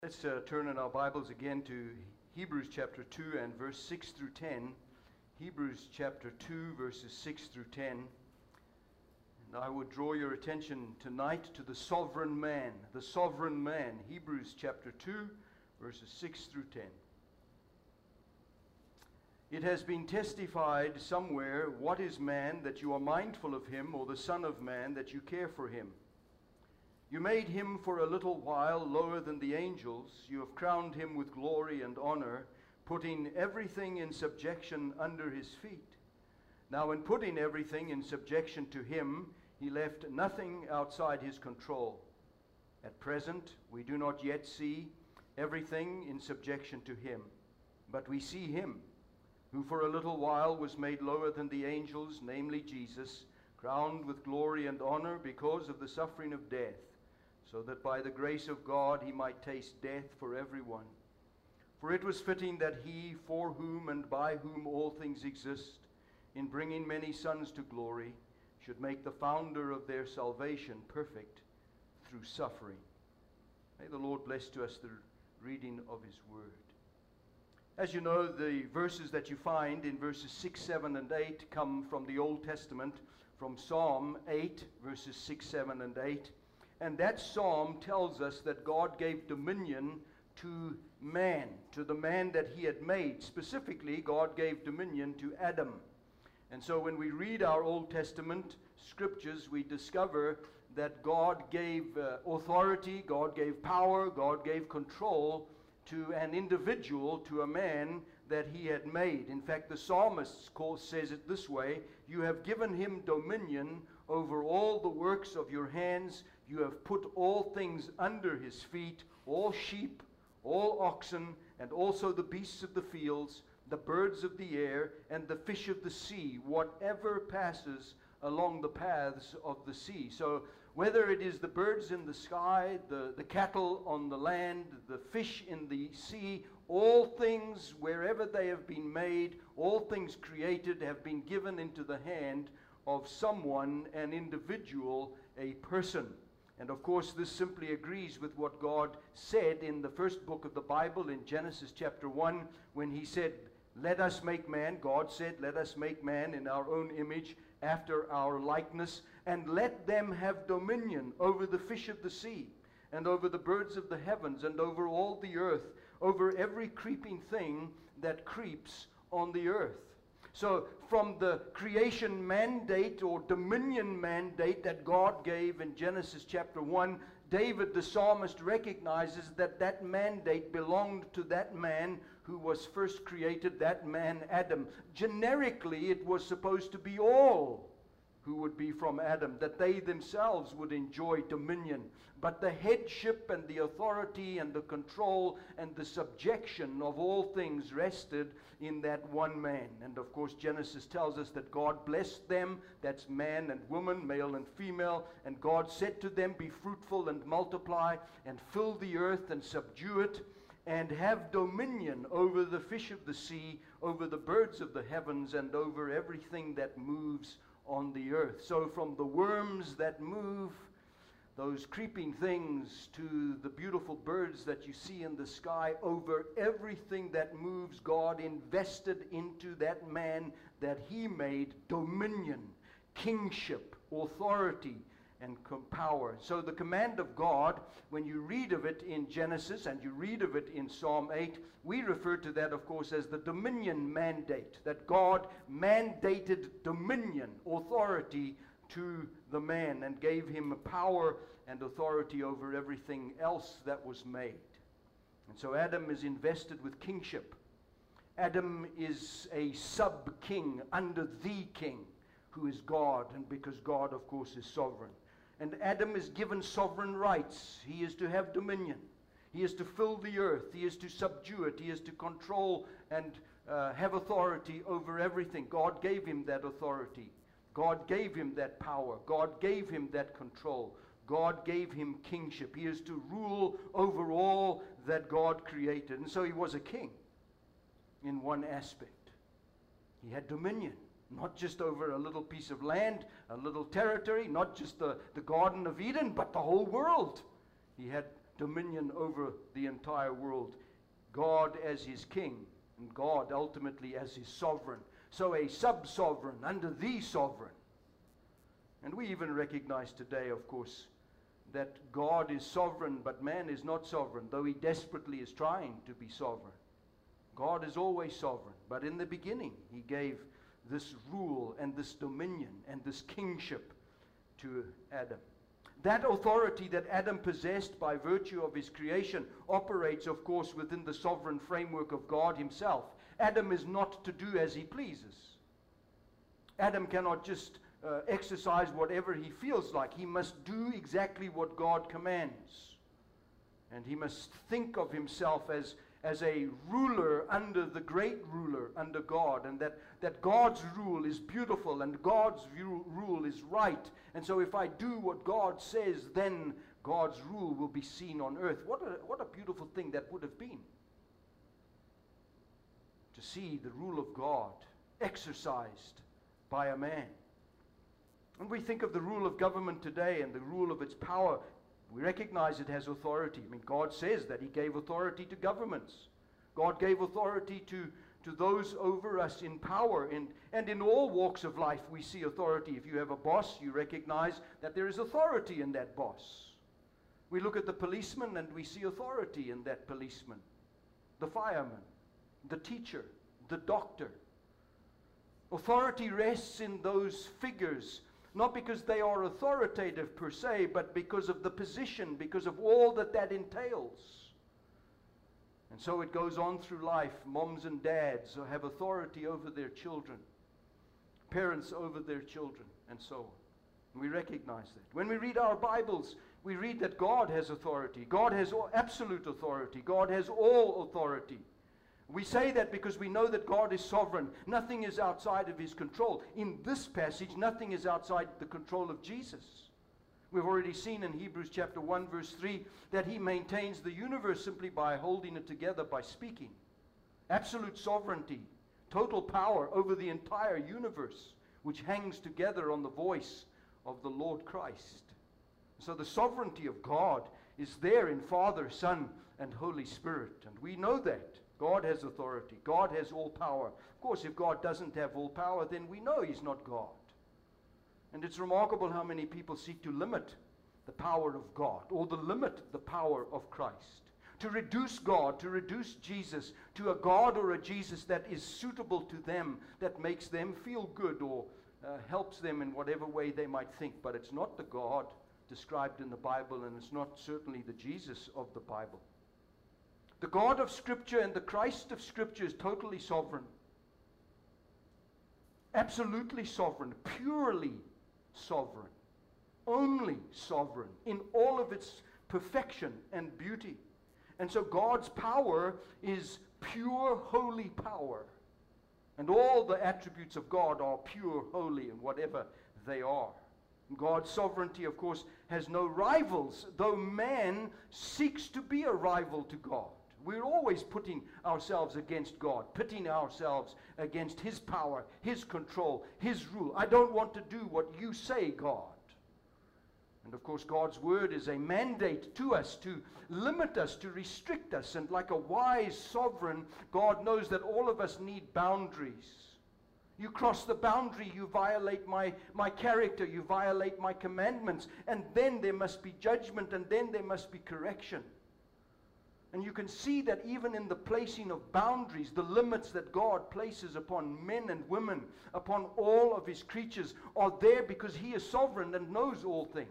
Let's turn in our Bibles again to Hebrews chapter 2 and verse 6 through 10. Hebrews chapter 2 verses 6 through 10. And I would draw your attention tonight to the sovereign man. The sovereign man. Hebrews chapter 2 verses 6 through 10. It has been testified somewhere, what is man that you are mindful of him, or the son of man that you care for him? You made him for a little while lower than the angels. You have crowned him with glory and honor, putting everything in subjection under his feet. Now, in putting everything in subjection to him, he left nothing outside his control. At present, we do not yet see everything in subjection to him, but we see him, who for a little while was made lower than the angels, namely Jesus, crowned with glory and honor because of the suffering of death, so that by the grace of God he might taste death for everyone. For it was fitting that he, for whom and by whom all things exist, in bringing many sons to glory, should make the founder of their salvation perfect through suffering. May the Lord bless to us the reading of his word. As you know, the verses that you find in verses 6, 7, and 8 come from the Old Testament, from Psalm 8, verses 6, 7, and 8. And that psalm tells us that God gave dominion to man, to the man that he had made. Specifically, God gave dominion to Adam. And so when we read our Old Testament scriptures, we discover that God gave authority, God gave power, God gave control to an individual, to a man that he had made. In fact, the psalmist says it this way: you have given him dominion over all the works of your hands. You have put all things under his feet, all sheep, all oxen, and also the beasts of the fields, the birds of the air, and the fish of the sea, whatever passes along the paths of the sea. So whether it is the birds in the sky, the cattle on the land, the fish in the sea, all things, wherever they have been made, all things created, have been given into the hand of someone, an individual, a person. And of course, this simply agrees with what God said in the first book of the Bible, in Genesis chapter 1, when he said, let us make man. God said, let us make man in our own image, after our likeness, and let them have dominion over the fish of the sea, and over the birds of the heavens, and over all the earth, over every creeping thing that creeps on the earth. So from the creation mandate or dominion mandate that God gave in Genesis chapter 1, David the psalmist recognizes that that mandate belonged to that man who was first created, that man Adam. Generically, it was supposed to be all who would be from Adam, that they themselves would enjoy dominion. But the headship and the authority and the control and the subjection of all things rested in that one man. And of course, Genesis tells us that God blessed them, that's man and woman, male and female, and God said to them, be fruitful and multiply, and fill the earth and subdue it, and have dominion over the fish of the sea, over the birds of the heavens, and over everything that moves on the earth. So from the worms that move, those creeping things, to the beautiful birds that you see in the sky, over everything that moves, God invested into that man that he made dominion, kingship, authority, and power. So the command of God, when you read of it in Genesis and you read of it in Psalm 8, we refer to that, of course, as the dominion mandate, that God mandated dominion, authority to the man, and gave him power and authority over everything else that was made. And so Adam is invested with kingship. Adam is a sub-king under the king, who is God, and because God, of course, is sovereign. And Adam is given sovereign rights. He is to have dominion. He is to fill the earth. He is to subdue it. He is to control and have authority over everything. God gave him that authority. God gave him that power. God gave him that control. God gave him kingship. He is to rule over all that God created. And so he was a king in one aspect. He had dominion. Not just over a little piece of land, a little territory, not just the Garden of Eden, but the whole world. He had dominion over the entire world. God as his king, and God ultimately as his sovereign. So a sub-sovereign under the sovereign. And we even recognize today, of course, that God is sovereign, but man is not sovereign, though he desperately is trying to be sovereign. God is always sovereign, but in the beginning, he gave this rule and this dominion and this kingship to Adam. That authority that Adam possessed by virtue of his creation operates, of course, within the sovereign framework of God himself. Adam is not to do as he pleases. Adam cannot just exercise whatever he feels like. He must do exactly what God commands. And he must think of himself as a ruler under the great ruler, under God, and that God's rule is beautiful and God's rule is right. And so if I do what God says, then God's rule will be seen on earth. What a beautiful thing that would have been. To see the rule of God exercised by a man. When we think of the rule of government today and the rule of its power, we recognize it has authority. I mean, God says that he gave authority to governments. God gave authority to those over us in power. And in all walks of life, we see authority. If you have a boss, you recognize that there is authority in that boss. We look at the policeman and we see authority in that policeman. The fireman, the teacher, the doctor. Authority rests in those figures, not because they are authoritative per se, but because of the position, because of all that entails. And so it goes on through life. Moms and dads have authority over their children, parents over their children, and so on. And we recognize that. When we read our Bibles, we read that God has authority. God has absolute authority. God has all authority. We say that because we know that God is sovereign. Nothing is outside of his control. In this passage, nothing is outside the control of Jesus. We've already seen in Hebrews chapter 1 verse 3 that he maintains the universe simply by holding it together by speaking. Absolute sovereignty, total power over the entire universe, which hangs together on the voice of the Lord Christ. So the sovereignty of God is there in Father, Son, and Holy Spirit. And we know that. God has authority. God has all power. Of course, if God doesn't have all power, then we know he's not God. And it's remarkable how many people seek to limit the power of God, or to limit the power of Christ. To reduce God, to reduce Jesus to a God or a Jesus that is suitable to them, that makes them feel good or helps them in whatever way they might think. But it's not the God described in the Bible, and it's not certainly the Jesus of the Bible. The God of Scripture and the Christ of Scripture is totally sovereign. Absolutely sovereign. Purely sovereign. Only sovereign in all of its perfection and beauty. And so God's power is pure, holy power. And all the attributes of God are pure, holy, and whatever they are. God's sovereignty, of course, has no rivals, though man seeks to be a rival to God. We're always putting ourselves against God, pitting ourselves against his power, his control, his rule. I don't want to do what you say, God. And of course, God's word is a mandate to us to limit us, to restrict us. And like a wise sovereign, God knows that all of us need boundaries. You cross the boundary, you violate my character, you violate my commandments, and then there must be judgment, and then there must be correction. And you can see that even in the placing of boundaries, the limits that God places upon men and women, upon all of his creatures, are there because he is sovereign and knows all things.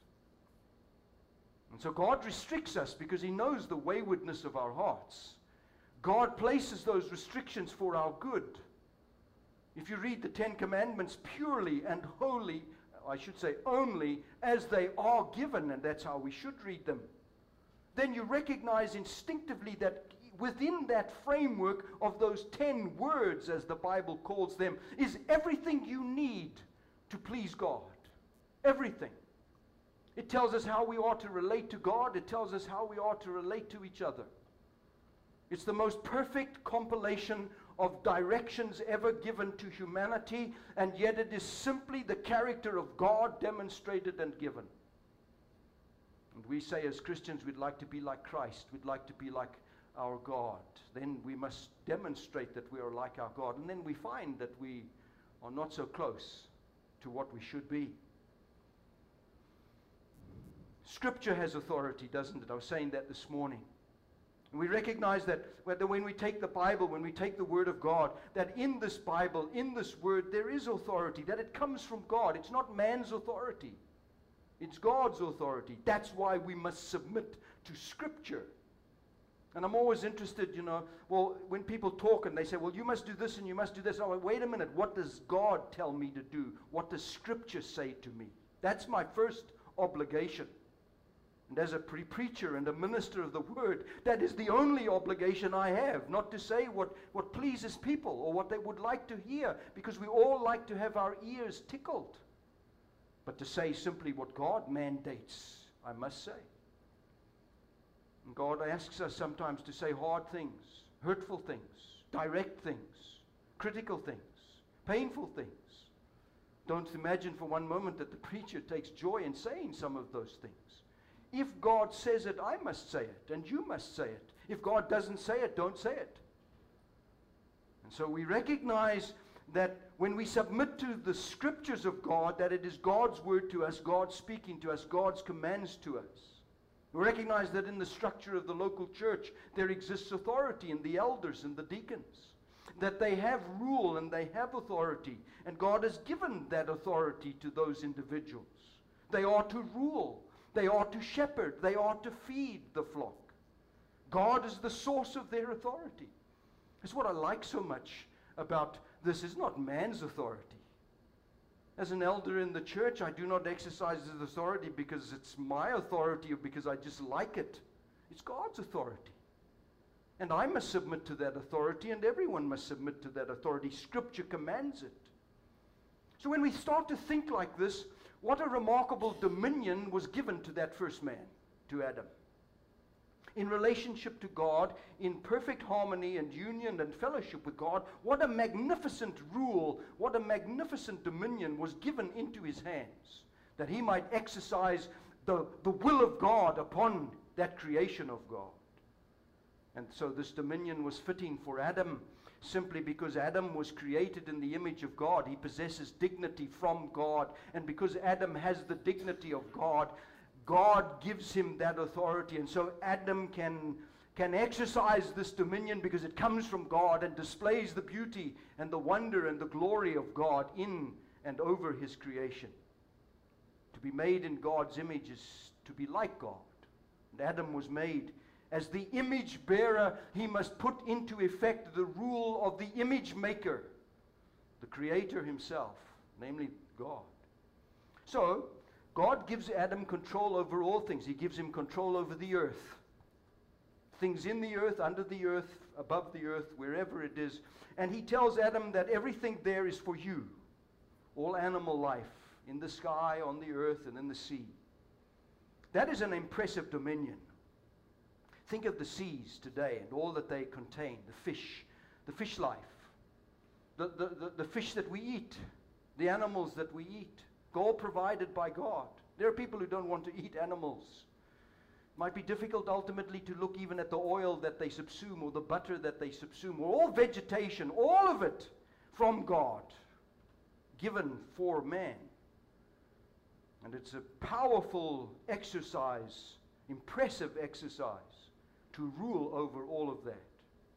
And so God restricts us because he knows the waywardness of our hearts. God places those restrictions for our good. If you read the Ten Commandments purely and wholly, I should say only, as they are given, and that's how we should read them, then you recognize instinctively that within that framework of those 10 words, as the Bible calls them, is everything you need to please God. Everything. It tells us how we ought to relate to God. It tells us how we ought to relate to each other. It's the most perfect compilation of directions ever given to humanity, and yet it is simply the character of God demonstrated and given. And we say as Christians we'd like to be like Christ, we'd like to be like our God. Then we must demonstrate that we are like our God. And then we find that we are not so close to what we should be. Scripture has authority, doesn't it? I was saying that this morning. And we recognize that when we take the Bible, when we take the Word of God, that in this Bible, in this Word, there is authority, that it comes from God. It's not man's authority. It's God's authority. That's why we must submit to Scripture. And I'm always interested, when people talk and they say, well, you must do this and you must do this. Oh, wait a minute. What does God tell me to do? What does Scripture say to me? That's my first obligation. And as a preacher and a minister of the Word, that is the only obligation I have, not to say what pleases people or what they would like to hear, because we all like to have our ears tickled, but to say simply what God mandates, I must say. And God asks us sometimes to say hard things, hurtful things, direct things, critical things, painful things. Don't imagine for one moment that the preacher takes joy in saying some of those things. If God says it, I must say it, and you must say it. If God doesn't say it, don't say it. And so we recognize that when we submit to the Scriptures of God, that it is God's word to us, God speaking to us, God's commands to us. We recognize that in the structure of the local church, there exists authority in the elders and the deacons, that they have rule and they have authority, and God has given that authority to those individuals. They are to rule. They are to shepherd. They are to feed the flock. God is the source of their authority. That's what I like so much about this. Is not man's authority. As an elder in the church, I do not exercise this authority because it's my authority or because I just like it. It's God's authority. And I must submit to that authority, and everyone must submit to that authority. Scripture commands it. So when we start to think like this, what a remarkable dominion was given to that first man, to Adam. In relationship to God, in perfect harmony and union and fellowship with God, what a magnificent rule, what a magnificent dominion was given into his hands, that he might exercise the will of God upon that creation of God. And so this dominion was fitting for Adam, simply because Adam was created in the image of God. He possesses dignity from God. And because Adam has the dignity of God, God gives him that authority. And so Adam can exercise this dominion because it comes from God and displays the beauty and the wonder and the glory of God in and over his creation. To be made in God's image is to be like God. And Adam was made as the image bearer. He must put into effect the rule of the image maker, the Creator himself, namely God. So, God gives Adam control over all things. He gives him control over the earth. Things in the earth, under the earth, above the earth, wherever it is. And he tells Adam that everything there is for you. All animal life, in the sky, on the earth, and in the sea. That is an impressive dominion. Think of the seas today and all that they contain, the fish life, the fish that we eat, the animals that we eat, all provided by God. There are people who don't want to eat animals. It might be difficult ultimately to look even at the oil that they subsume or the butter that they subsume, or all vegetation, all of it from God, given for man. And it's a powerful exercise, impressive exercise, to rule over all of that.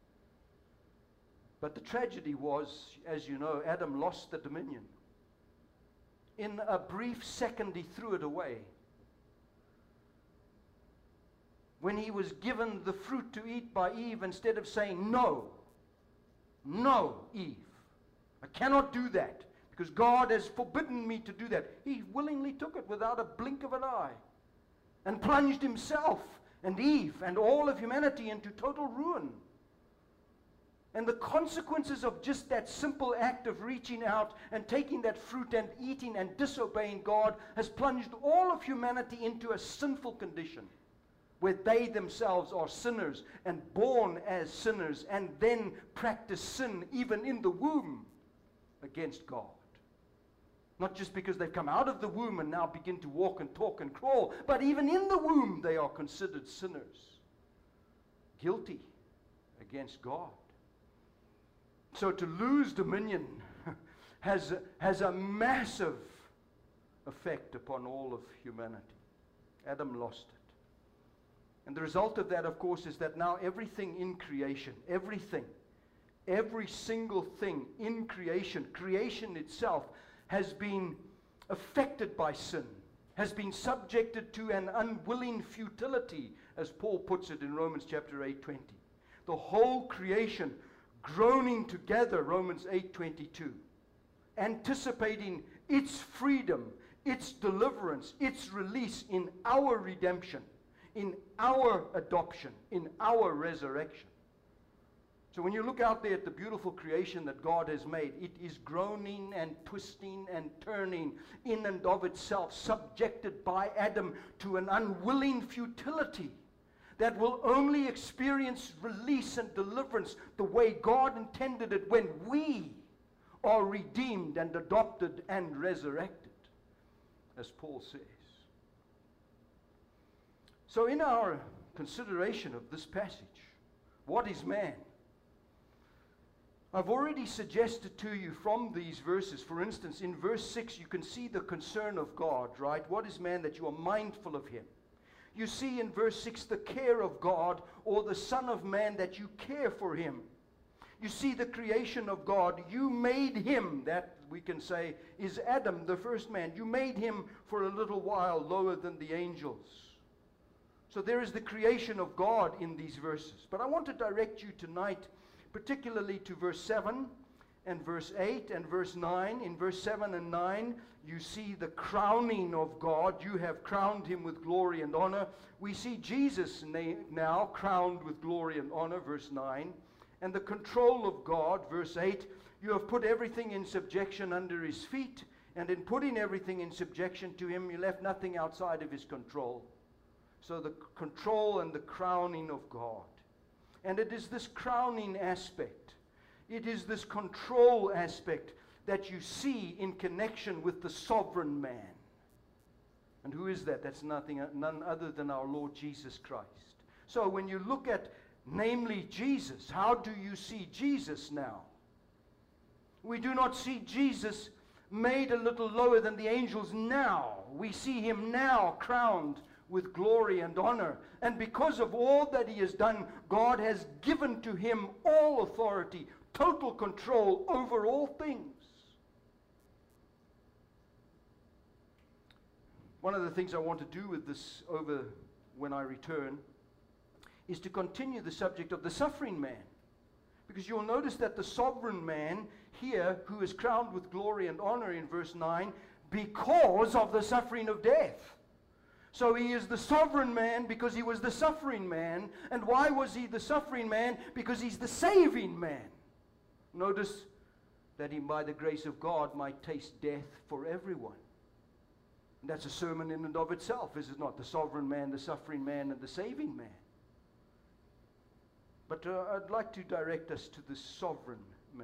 But the tragedy was, as you know, Adam lost the dominion. In a brief second, he threw it away. When he was given the fruit to eat by Eve, instead of saying, no, Eve, I cannot do that, because God has forbidden me to do that, he willingly took it without a blink of an eye, and plunged himself and Eve and all of humanity into total ruin. And the consequences of just that simple act of reaching out and taking that fruit and eating and disobeying God has plunged all of humanity into a sinful condition, where they themselves are sinners and born as sinners, and then practice sin even in the womb against God. Not just because they've come out of the womb and now begin to walk and talk and crawl, but even in the womb they are considered sinners, guilty against God. So to lose dominion has a massive effect upon all of humanity. Adam lost it. And the result of that, of course, is that now everything in creation, every single thing in creation, creation itself has been affected by sin, has been subjected to an unwilling futility, as Paul puts it in Romans chapter 8:20. The whole creation groaning together, Romans 8:22, anticipating its freedom, its deliverance, its release in our redemption, in our adoption, in our resurrection. So when you look out there at the beautiful creation that God has made, it is groaning and twisting and turning in and of itself, subjected by Adam to an unwilling futility that will only experience release and deliverance the way God intended it when we are redeemed and adopted and resurrected, as Paul says. So in our consideration of this passage, what is man? I've already suggested to you from these verses, for instance, in verse 6, you can see the concern of God, right? What is man that you are mindful of him? You see in verse 6 the care of God, or the Son of Man that you care for him. You see the creation of God. You made him, that we can say is Adam, the first man. You made him for a little while lower than the angels. So there is the creation of God in these verses. But I want to direct you tonight particularly to verse 7 and verse 8 and verse 9. In verse 7 and 9, you see the crowning of God. You have crowned him with glory and honor. We see Jesus now crowned with glory and honor, verse 9. And the control of God, verse 8, you have put everything in subjection under his feet. And in putting everything in subjection to him, you left nothing outside of his control. So the control and the crowning of God. And it is this crowning aspect, it is this control aspect that you see in connection with the sovereign man. And who is that? That's none other than our Lord Jesus Christ. So when you look at, namely Jesus, how do you see Jesus now? We do not see Jesus made a little lower than the angels now. We see him now crowned with glory and honor. And because of all that he has done, God has given to him all authority, total control over all things. One of the things I want to do with this over when I return is to continue the subject of the suffering man. Because you'll notice that the sovereign man here, who is crowned with glory and honor in verse 9, because of the suffering of death. So he is the sovereign man because he was the suffering man. And why was he the suffering man? Because he's the saving man. Notice that he, by the grace of God, might taste death for everyone. And that's a sermon in and of itself, is it not? The sovereign man, the suffering man, and the saving man. But I'd like to direct us to the sovereign man.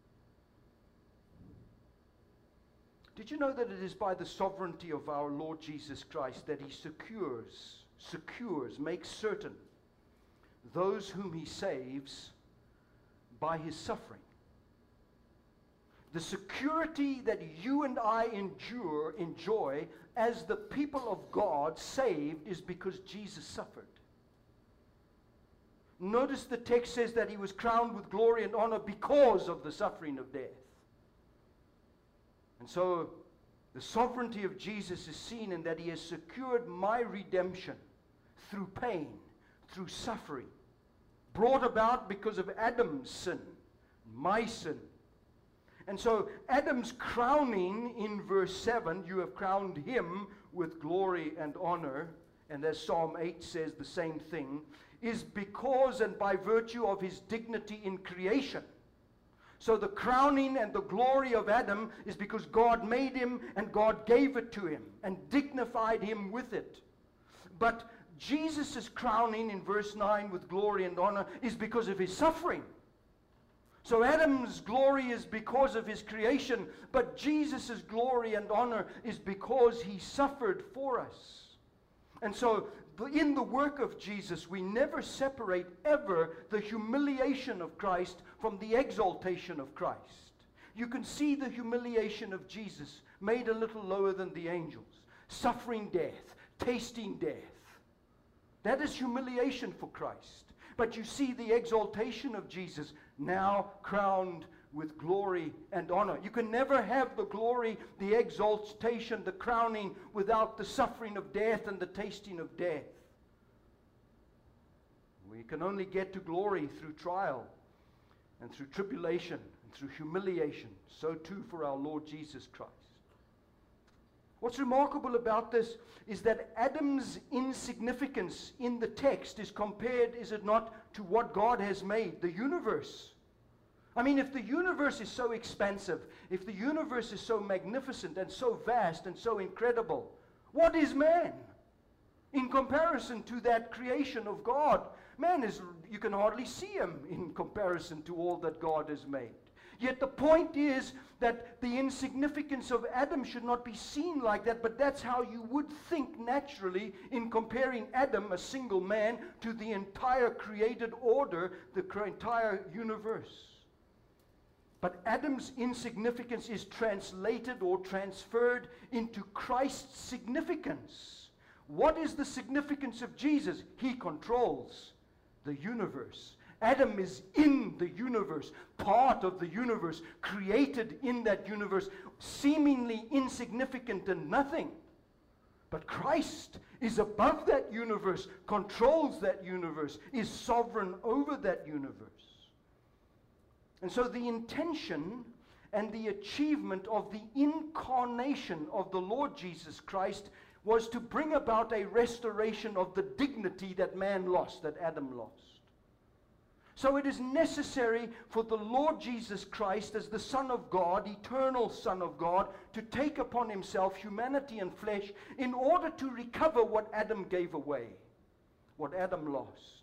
Did you know that it is by the sovereignty of our Lord Jesus Christ that he secures, makes certain those whom he saves by his suffering? The security that you and I enjoy as the people of God saved is because Jesus suffered. Notice the text says that he was crowned with glory and honor because of the suffering of death. And so the sovereignty of Jesus is seen in that he has secured my redemption through pain, through suffering, brought about because of Adam's sin, my sin. And so Adam's crowning in verse 7, you have crowned him with glory and honor, and as Psalm 8 says the same thing, is because and by virtue of his dignity in creation. So the crowning and the glory of Adam is because God made him and God gave it to him and dignified him with it. But Jesus' crowning in verse 9 with glory and honor is because of his suffering. So Adam's glory is because of his creation, but Jesus' glory and honor is because he suffered for us. And so in the work of Jesus, we never separate ever the humiliation of Christ from the exaltation of Christ. You can see the humiliation of Jesus, made a little lower than the angels, suffering death, tasting death. That is humiliation for Christ. But you see the exaltation of Jesus, now crowned with glory and honor. You can never have the glory, the exaltation, the crowning without the suffering of death and the tasting of death. We can only get to glory through trial and through tribulation and through humiliation. So too for our Lord Jesus Christ. What's remarkable about this is that Adam's insignificance in the text is compared, is it not, to what God has made, the universe. I mean, if the universe is so expansive, if the universe is so magnificent and so vast and so incredible, what is man in comparison to that creation of God? Man is, you can hardly see him in comparison to all that God has made. Yet the point is that the insignificance of Adam should not be seen like that, but that's how you would think naturally in comparing Adam, a single man, to the entire created order, the entire universe. But Adam's insignificance is translated or transferred into Christ's significance. What is the significance of Jesus? He controls the universe. Adam is in the universe, part of the universe, created in that universe, seemingly insignificant and nothing. But Christ is above that universe, controls that universe, is sovereign over that universe. And so the intention and the achievement of the incarnation of the Lord Jesus Christ was to bring about a restoration of the dignity that man lost, that Adam lost. So it is necessary for the Lord Jesus Christ, as the Son of God, eternal Son of God, to take upon himself humanity and flesh in order to recover what Adam gave away, what Adam lost.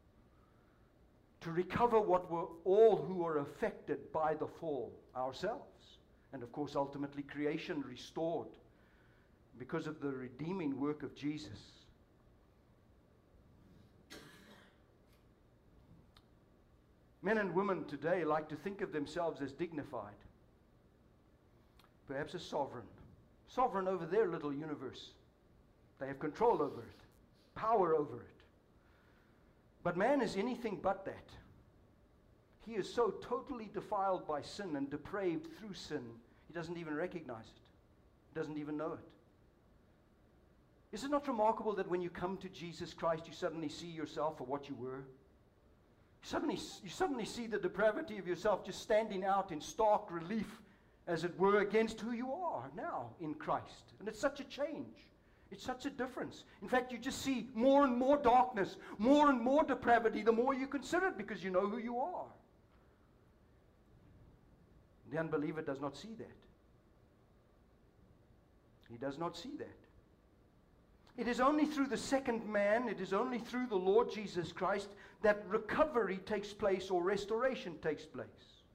To recover what were all who were affected by the fall, ourselves. And of course, ultimately, creation restored because of the redeeming work of Jesus. Men and women today like to think of themselves as dignified, perhaps as sovereign over their little universe. They have control over it, power over it. But man is anything but that. He is so totally defiled by sin and depraved through sin, he doesn't even recognize it. He doesn't even know it. Is it not remarkable that when you come to Jesus Christ, you suddenly see yourself for what you were? You suddenly see the depravity of yourself just standing out in stark relief, as it were, against who you are now in Christ. And it's such a change. It's such a difference. In fact, you just see more and more darkness, more and more depravity, the more you consider it, because you know who you are. The unbeliever does not see that. He does not see that. It is only through the second man, it is only through the Lord Jesus Christ that recovery takes place or restoration takes place.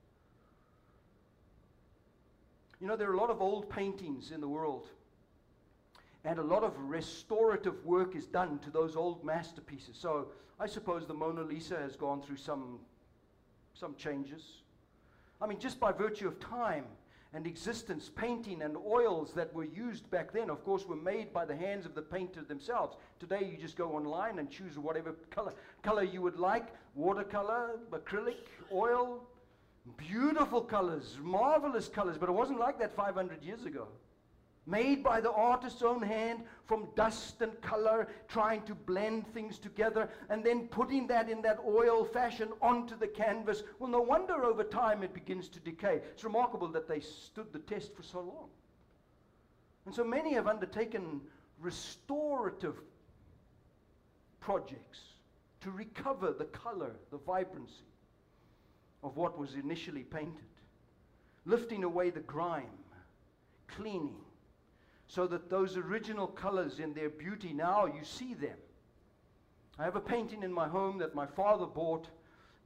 You know, there are a lot of old paintings in the world, and a lot of restorative work is done to those old masterpieces. So I suppose the Mona Lisa has gone through some changes. I mean, just by virtue of time and existence, painting and oils that were used back then, of course, were made by the hands of the painter themselves. Today, you just go online and choose whatever color you would like, watercolor, acrylic, oil, beautiful colors, marvelous colors, but it wasn't like that 500 years ago. Made by the artist's own hand from dust and color, trying to blend things together, and then putting that in that oil fashion onto the canvas. Well, no wonder over time it begins to decay. It's remarkable that they stood the test for so long. And so many have undertaken restorative projects to recover the color, the vibrancy of what was initially painted, lifting away the grime, cleaning, so that those original colors in their beauty, now you see them. I have a painting in my home that my father bought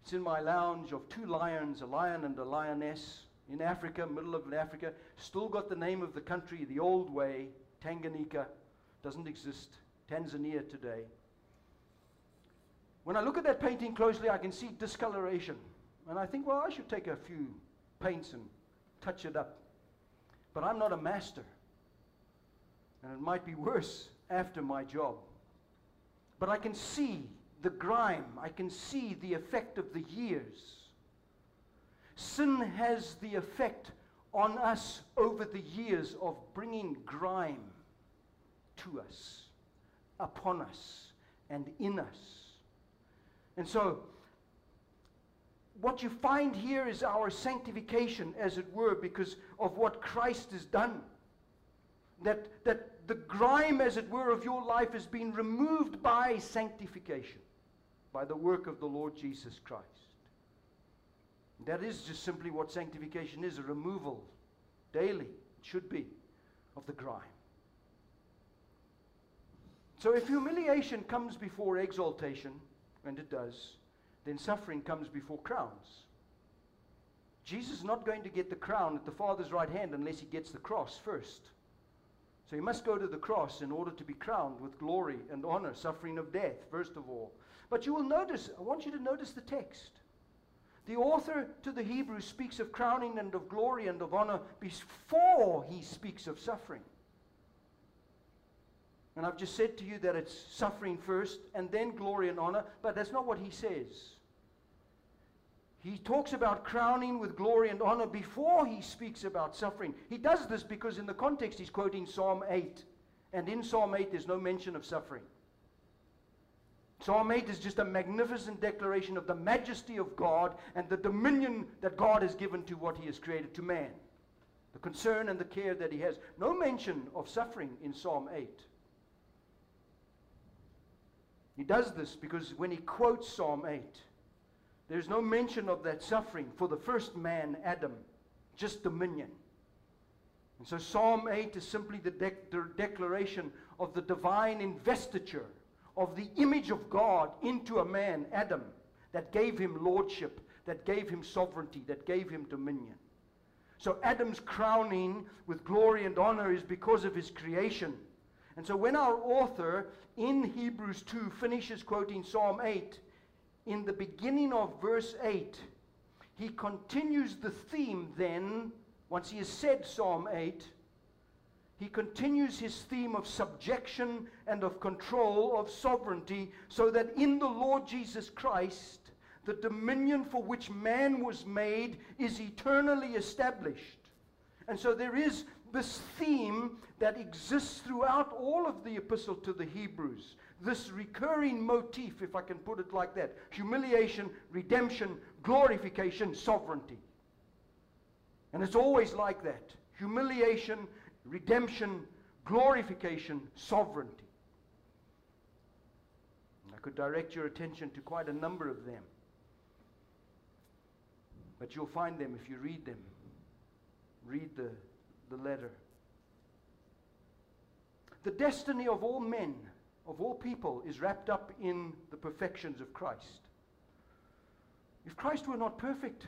It's in my lounge of two lions, a lion and a lioness, in Africa, middle of Africa. Still got the name of the country the old way, Tanganyika. Doesn't exist. Tanzania today. When I look at that painting closely, I can see discoloration. And I think, well, I should take a few paints and touch it up. But I'm not a master. And it might be worse after my job. But I can see the grime. I can see the effect of the years. Sin has the effect on us over the years of bringing grime to us, upon us, and in us. And so, what you find here is our sanctification, as it were, because of what Christ has done. That the grime, as it were, of your life has been removed by sanctification, by the work of the Lord Jesus Christ. That is just simply what sanctification is, a removal, daily, it should be, of the grime. So if humiliation comes before exaltation, and it does, then suffering comes before crowns. Jesus is not going to get the crown at the Father's right hand unless he gets the cross first. So he must go to the cross in order to be crowned with glory and honor, suffering of death, first of all. But you will notice, I want you to notice the text. The author to the Hebrews speaks of crowning and of glory and of honor before he speaks of suffering. And I've just said to you that it's suffering first and then glory and honor, but that's not what he says. He talks about crowning with glory and honor before he speaks about suffering. He does this because in the context he's quoting Psalm 8. And in Psalm 8 there's no mention of suffering. Psalm 8 is just a magnificent declaration of the majesty of God and the dominion that God has given to what he has created, to man. The concern and the care that he has. No mention of suffering in Psalm 8. He does this because when he quotes Psalm 8, there's no mention of that suffering for the first man, Adam, just dominion. And so Psalm 8 is simply the declaration of the divine investiture of the image of God into a man, Adam, that gave him lordship, that gave him sovereignty, that gave him dominion. So Adam's crowning with glory and honor is because of his creation. And so when our author in Hebrews 2 finishes quoting Psalm 8, in the beginning of verse 8, he continues the theme then, once he has said Psalm 8, he continues his theme of subjection and of control, of sovereignty, so that in the Lord Jesus Christ, the dominion for which man was made is eternally established. And so there is this theme that exists throughout all of the epistle to the Hebrews. This recurring motif, if I can put it like that. Humiliation, redemption, glorification, sovereignty. And it's always like that. Humiliation, redemption, glorification, sovereignty. And I could direct your attention to quite a number of them. But you'll find them if you read them. Read the letter. The destiny of all men, of all people, is wrapped up in the perfections of Christ. If Christ were not perfect,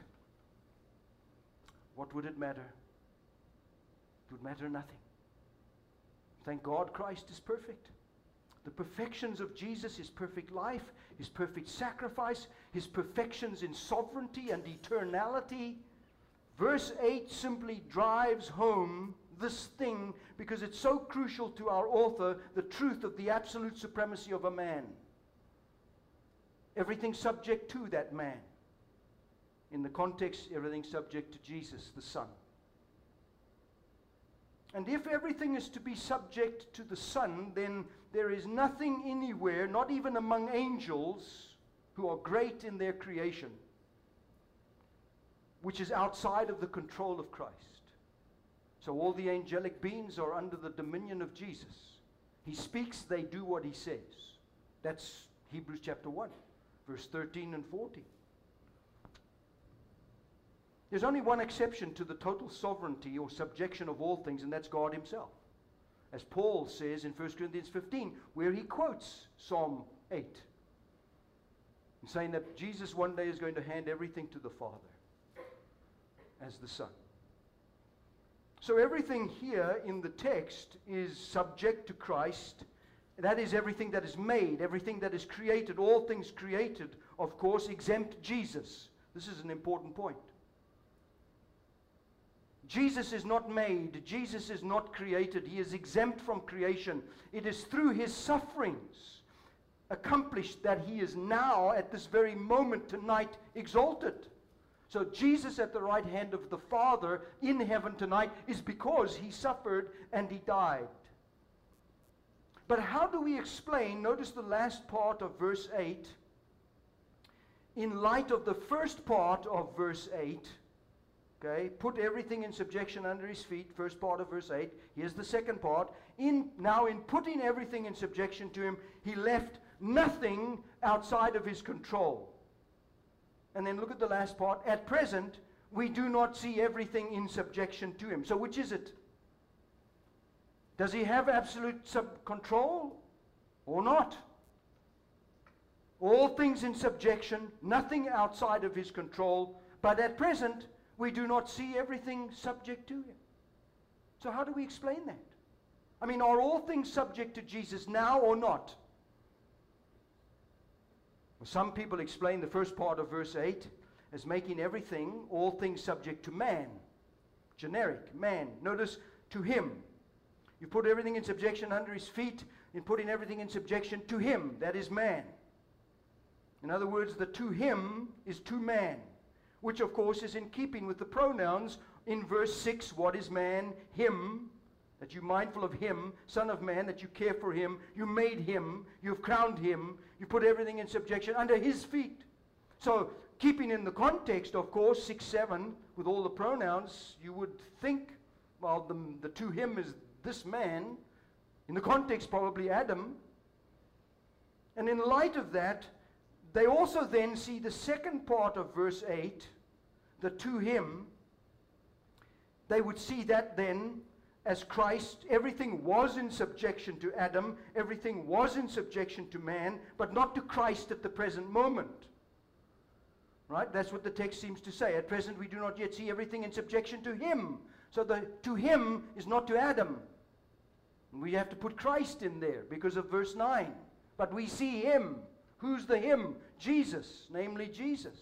what would it matter? It would matter nothing. Thank God Christ is perfect. The perfections of Jesus, his perfect life, his perfect sacrifice, his perfections in sovereignty and eternality. Verse 8 simply drives home this thing because it's so crucial to our author, the truth of the absolute supremacy of a man. Everything subject to that man. In the context, everything subject to Jesus, the Son. And if everything is to be subject to the Son, then there is nothing anywhere, not even among angels, who are great in their creation, which is outside of the control of Christ. So all the angelic beings are under the dominion of Jesus. He speaks, they do what he says. That's Hebrews chapter 1, verse 13 and 14. There's only one exception to the total sovereignty or subjection of all things, and that's God himself. As Paul says in 1 Corinthians 15, where he quotes Psalm 8. saying that Jesus one day is going to hand everything to the Father as the Son. So everything here in the text is subject to Christ. That is everything that is made, everything that is created, all things created, of course, exempt Jesus. This is an important point. Jesus is not made. Jesus is not created. He is exempt from creation. It is through his sufferings accomplished that he is now, at this very moment tonight, exalted. So Jesus at the right hand of the Father in heaven tonight is because he suffered and he died. But how do we explain, notice the last part of verse 8, in light of the first part of verse 8, okay, put everything in subjection under his feet, first part of verse 8. Here's the second part. Now in putting everything in subjection to him, he left nothing outside of his control. And then look at the last part. At present, we do not see everything in subjection to him. So which is it? Does he have absolute control or not? All things in subjection, nothing outside of his control, but at present, we do not see everything subject to him. So how do we explain that? I mean, are all things subject to Jesus now or not? Well, some people explain the first part of verse 8 as making everything, all things subject to man. Generic, man. Notice, to him. You put everything in subjection under his feet, in putting everything in subjection to him, that is man. In other words, the to him is to man, which of course is in keeping with the pronouns in verse 6. What is man? Him, that you're mindful of him, Son of Man, that you care for him, you made him, you've crowned him, you put everything in subjection under his feet. So, keeping in the context, of course, 6, 7, with all the pronouns, you would think, well, the to him is this man, in the context probably Adam. And in light of that, they also then see the second part of verse 8, the to him. They would see that then as Christ, everything was in subjection to Adam, everything was in subjection to man, but not to Christ at the present moment. Right? That's what the text seems to say. At present we do not yet see everything in subjection to him. So the to him is not to Adam. We have to put Christ in there because of verse 9. But we see him. Who's the him? Jesus, namely Jesus.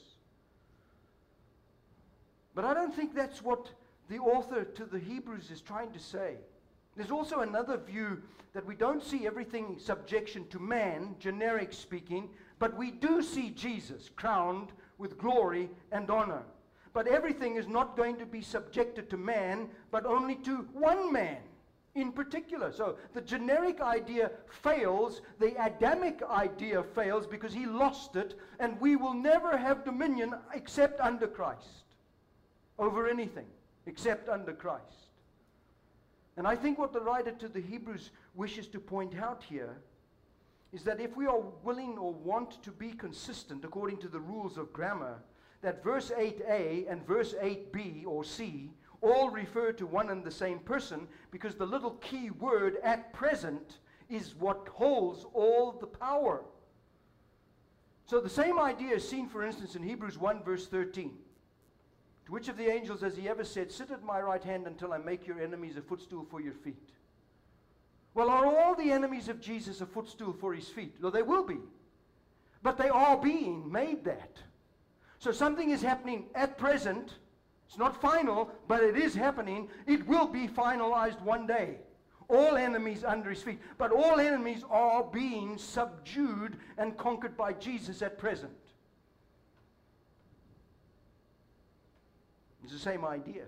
But I don't think that's what the author to the Hebrews is trying to say. There's also another view that we don't see everything subjection to man, generic speaking, but we do see Jesus crowned with glory and honor. But everything is not going to be subjected to man, but only to one man in particular. So the generic idea fails, the Adamic idea fails because he lost it, and we will never have dominion except under Christ, over anything except under Christ. And I think what the writer to the Hebrews wishes to point out here is that if we are willing or want to be consistent according to the rules of grammar, that verse 8a and verse 8b or c all refer to one and the same person, because the little key word at present is what holds all the power. So the same idea is seen, for instance, in Hebrews 1 verse 13. To which of the angels has he ever said, sit at my right hand until I make your enemies a footstool for your feet? Well, are all the enemies of Jesus a footstool for his feet? Well, they will be. But they are being made that. So something is happening at present. It's not final, but it is happening. It will be finalized one day. All enemies under his feet. But all enemies are being subdued and conquered by Jesus at present. It's the same idea.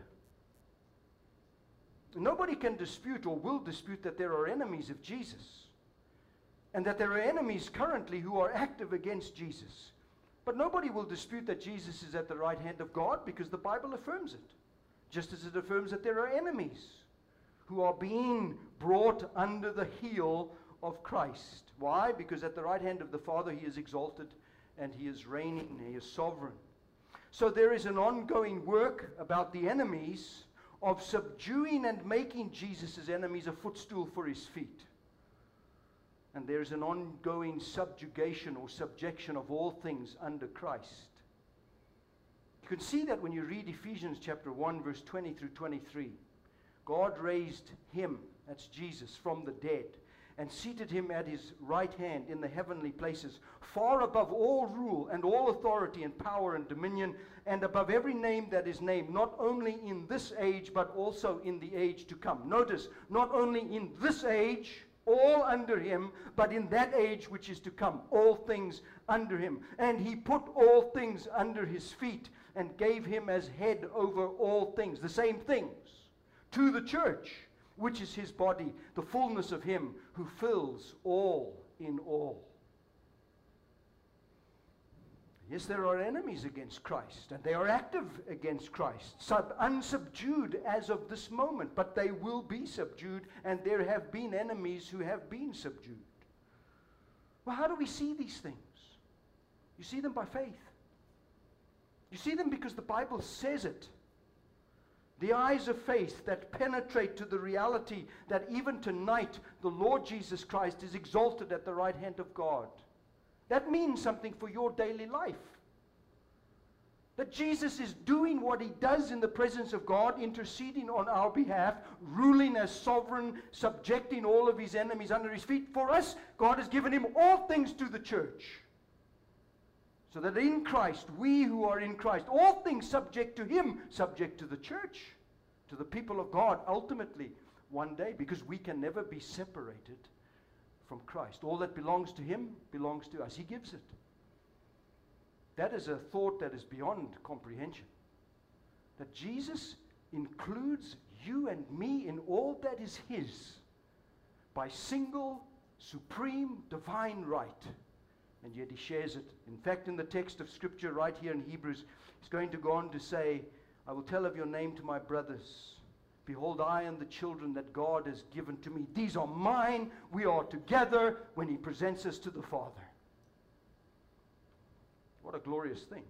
Nobody can dispute or will dispute that there are enemies of Jesus, and that there are enemies currently who are active against Jesus. But nobody will dispute that Jesus is at the right hand of God, because the Bible affirms it. Just as it affirms that there are enemies who are being brought under the heel of Christ. Why? Because at the right hand of the Father he is exalted and he is reigning, he is sovereign. So there is an ongoing work about the enemies of subduing and making Jesus' enemies a footstool for his feet. And there is an ongoing subjugation or subjection of all things under Christ. You can see that when you read Ephesians chapter 1, verse 20 through 23. God raised him, that's Jesus, from the dead, and seated him at his right hand in the heavenly places, far above all rule and all authority and power and dominion, and above every name that is named, not only in this age, but also in the age to come. Notice, not only in this age, all under him, but in that age which is to come, all things under him. And he put all things under his feet, and gave him as head over all things, the same things, to the church, which is his body, the fullness of him who fills all in all. Yes, there are enemies against Christ, and they are active against Christ, unsubdued as of this moment, but they will be subdued, and there have been enemies who have been subdued. Well, how do we see these things? You see them by faith. You see them because the Bible says it. The eyes of faith that penetrate to the reality that even tonight the Lord Jesus Christ is exalted at the right hand of God. That means something for your daily life. That Jesus is doing what he does in the presence of God, interceding on our behalf, ruling as sovereign, subjecting all of his enemies under his feet. For us, God has given him all things to the church. So that in Christ, we who are in Christ, all things subject to him, subject to the church, to the people of God, ultimately, one day, because we can never be separated from Christ. All that belongs to him belongs to us. He gives it. That is a thought that is beyond comprehension. That Jesus includes you and me in all that is his by single, supreme, divine right. And yet he shares it. In fact, in the text of Scripture right here in Hebrews, he's going to go on to say, I will tell of your name to my brothers. Behold, I and the children that God has given to me. These are mine. We are together when he presents us to the Father. What a glorious thing.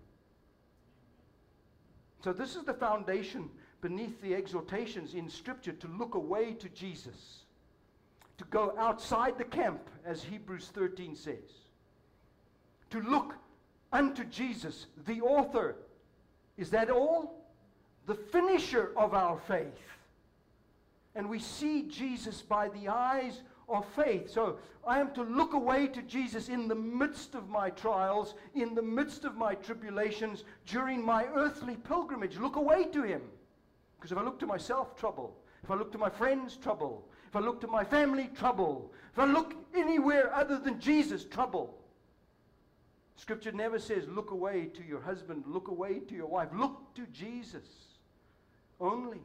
So this is the foundation beneath the exhortations in Scripture to look away to Jesus. To go outside the camp, as Hebrews 13 says. To look unto Jesus, the author. Is that all? The finisher of our faith. And we see Jesus by the eyes of faith. So I am to look away to Jesus in the midst of my trials, in the midst of my tribulations, during my earthly pilgrimage. Look away to him. Because if I look to myself, trouble. If I look to my friends, trouble. If I look to my family, trouble. If I look anywhere other than Jesus, trouble. Scripture never says, look away to your husband, look away to your wife. Look to Jesus only.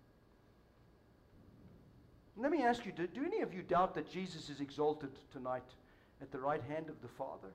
Let me ask you, do any of you doubt that Jesus is exalted tonight at the right hand of the Father?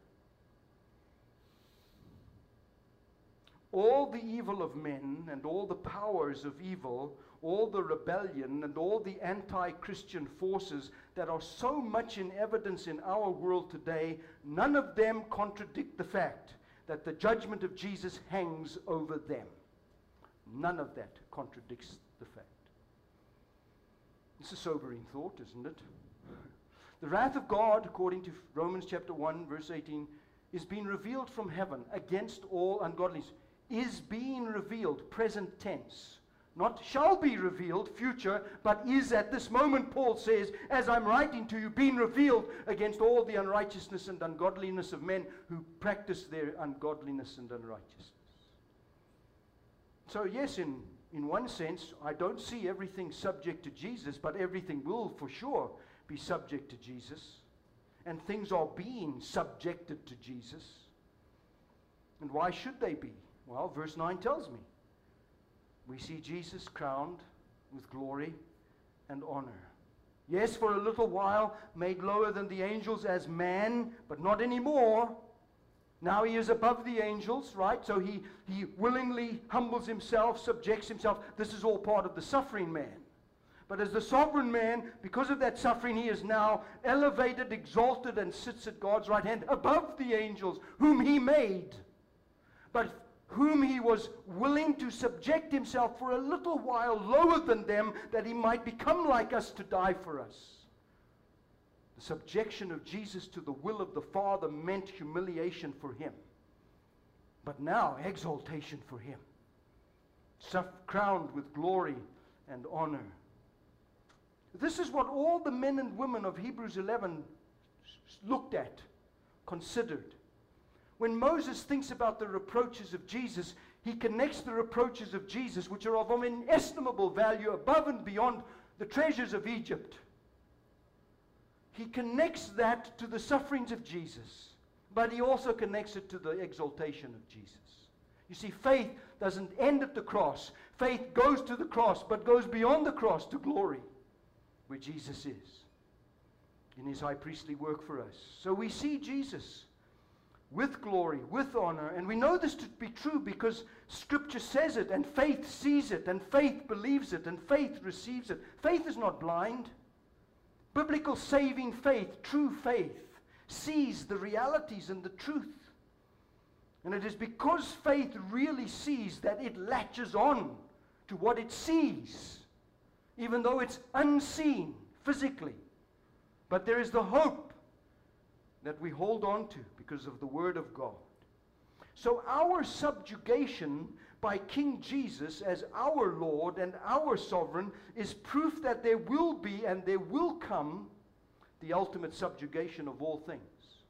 All the evil of men and all the powers of evil, all the rebellion and all the anti-Christian forces that are so much in evidence in our world today, none of them contradict the fact that the judgment of Jesus hangs over them. None of that contradicts the fact. It's a sobering thought, isn't it? The wrath of God, according to Romans chapter 1, verse 18, is being revealed from heaven against all ungodliness. Is being revealed, present tense. Not shall be revealed, future, but is at this moment, Paul says, as I'm writing to you, being revealed against all the unrighteousness and ungodliness of men who practice their ungodliness and unrighteousness. So yes, in one sense, I don't see everything subject to Jesus, but everything will for sure be subject to Jesus. And things are being subjected to Jesus. And why should they be? Well, verse 9 tells me. We see Jesus crowned with glory and honor. Yes, for a little while made lower than the angels as man, but not anymore. Now he is above the angels, right? So he willingly humbles himself, subjects himself. This is all part of the suffering man. But as the sovereign man, because of that suffering, he is now elevated, exalted, and sits at God's right hand above the angels, whom he made. But whom he was willing to subject himself for a little while lower than them, that he might become like us to die for us. The subjection of Jesus to the will of the Father meant humiliation for him. But now, exaltation for him. Crowned with glory and honor. This is what all the men and women of Hebrews 11 looked at, considered. When Moses thinks about the reproaches of Jesus, he connects the reproaches of Jesus, which are of inestimable value, above and beyond the treasures of Egypt. He connects that to the sufferings of Jesus, but he also connects it to the exaltation of Jesus. You see, faith doesn't end at the cross. Faith goes to the cross, but goes beyond the cross to glory, where Jesus is, in his high priestly work for us. So we see Jesus with glory, with honor, and we know this to be true because Scripture says it, and faith sees it, and faith believes it, and faith receives it. Faith is not blind. Biblical saving faith, true faith, sees the realities and the truth. And it is because faith really sees that it latches on to what it sees, even though it's unseen physically. But there is the hope that we hold on to because of the Word of God. So our subjugation by King Jesus as our Lord and our sovereign is proof that there will be and there will come the ultimate subjugation of all things.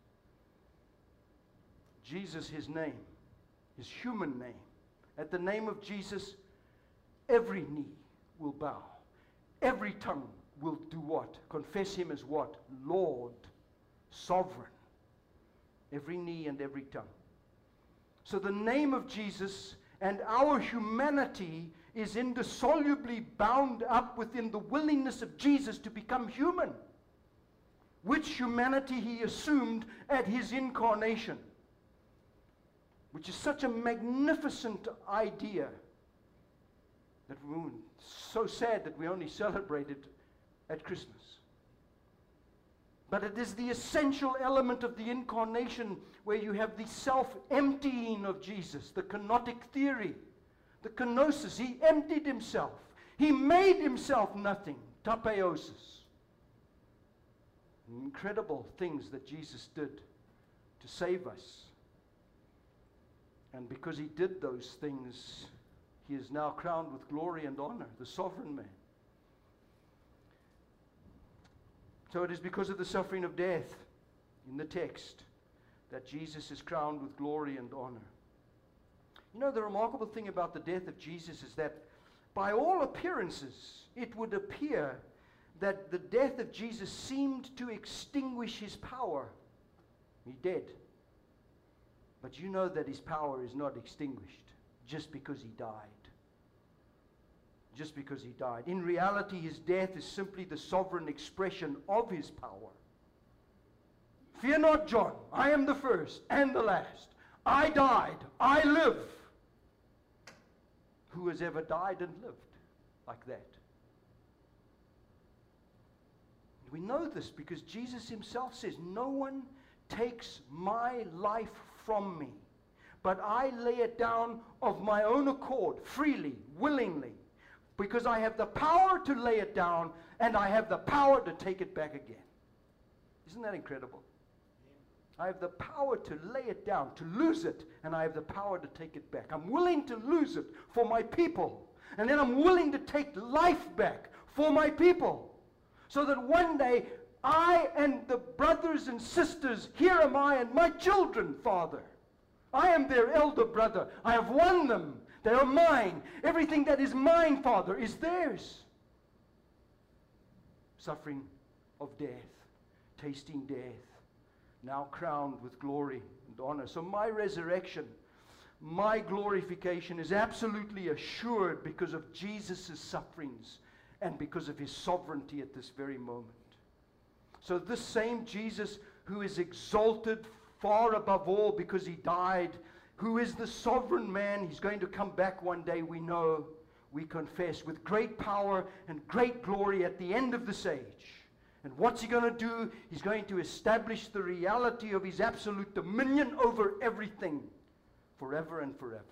Jesus, his name, his human name. At the name of Jesus, every knee will bow. Every tongue will do what? Confess him as what? Lord, sovereign. Every knee and every tongue. So the name of Jesus and our humanity is indissolubly bound up within the willingness of Jesus to become human, which humanity he assumed at his incarnation, which is such a magnificent idea that we're so sad that we only celebrate it at Christmas. But it is the essential element of the incarnation where you have the self-emptying of Jesus, the kenotic theory, the kenosis. He emptied himself. He made himself nothing, tapeosis. Incredible things that Jesus did to save us. And because he did those things, he is now crowned with glory and honor, the sovereign man. So it is because of the suffering of death in the text that Jesus is crowned with glory and honor. You know, the remarkable thing about the death of Jesus is that by all appearances, it would appear that the death of Jesus seemed to extinguish his power. He's dead. But you know that his power is not extinguished just because he died. Just because he died. In reality, his death is simply the sovereign expression of his power. Fear not, John. I am the first and the last. I died. I live. Who has ever died and lived like that? We know this because Jesus himself says, no one takes my life from me, but I lay it down of my own accord, freely, willingly, because I have the power to lay it down and I have the power to take it back again. Isn't that incredible? I have the power to lay it down, to lose it, and I have the power to take it back. I'm willing to lose it for my people, and then I'm willing to take life back for my people, so that one day I and the brothers and sisters, here am I and my children, Father. I am their elder brother. I have won them. They are mine. Everything that is mine, Father, is theirs. Suffering of death, tasting death, now crowned with glory and honor. So my resurrection, my glorification is absolutely assured because of Jesus' sufferings and because of his sovereignty at this very moment. So this same Jesus who is exalted far above all because he died, who is the sovereign man, he's going to come back one day, we know, we confess, with great power and great glory at the end of this age. And what's he going to do? He's going to establish the reality of his absolute dominion over everything forever and forever.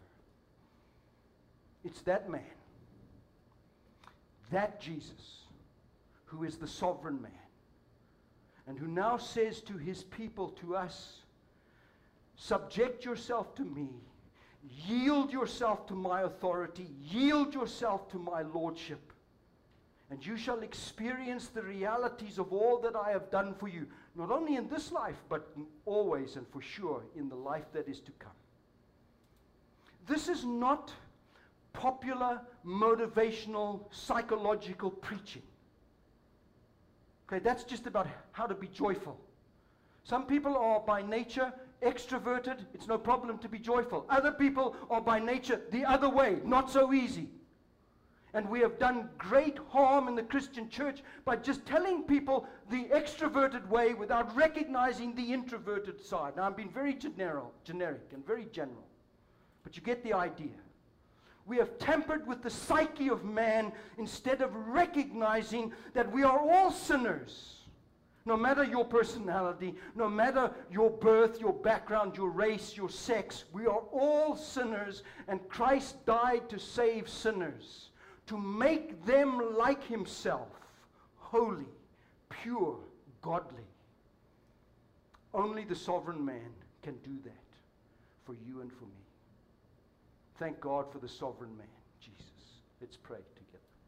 It's that man, that Jesus, who is the sovereign man. and who now says to his people, to us, subject yourself to me, yield yourself to my authority, yield yourself to my lordship, and you shall experience the realities of all that I have done for you, not only in this life, but always and for sure in the life that is to come. This is not popular, motivational, psychological preaching. Okay, that's just about how to be joyful. Some people are by nature extroverted. It's no problem to be joyful. Other people are by nature the other way, not so easy. And we have done great harm in the Christian church by just telling people the extroverted way without recognizing the introverted side. Now, I'm being very generic and very general, but you get the idea. We have tampered with the psyche of man instead of recognizing that we are all sinners. No matter your personality, no matter your birth, your background, your race, your sex, we are all sinners, and Christ died to save sinners, to make them like himself, holy, pure, godly. Only the sovereign man can do that for you and for me. Thank God for the sovereign man, Jesus. Let's pray together.